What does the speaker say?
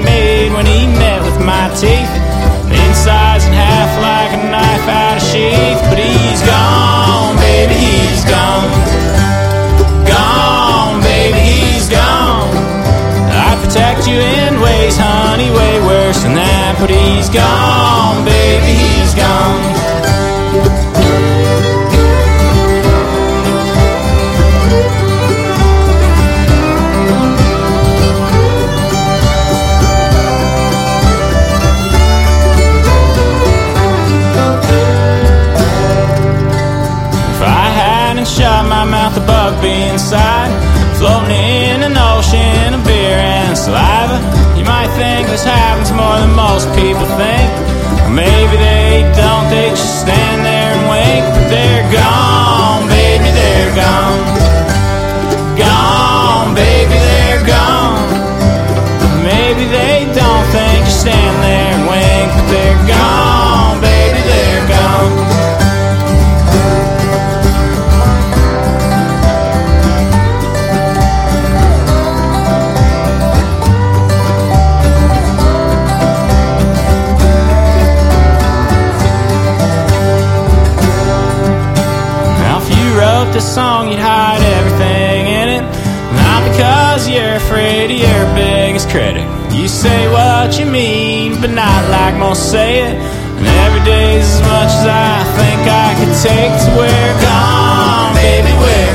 made when he met with my teeth. The inside's in half like a knife out of sheath. But he's gone, baby, he's gone. Gone, baby, he's gone. I'd protect you in ways, honey, way worse than that. But he's gone, baby, he's gone. Shut my mouth, the bug be inside, floating in an ocean of beer and saliva. You might think this happens more than most people think. Or maybe they don't, they just stand there and wait. But they're gone, baby, they're gone. Gone, baby, they're gone. Maybe they don't think you stand there and wink. But they're gone, baby, they're gone. This song, you'd hide everything in it. Not because you're afraid of your biggest critic. You say what you mean, but not like most say it. And every day's as much as I think I could take. So we're gone, baby, we're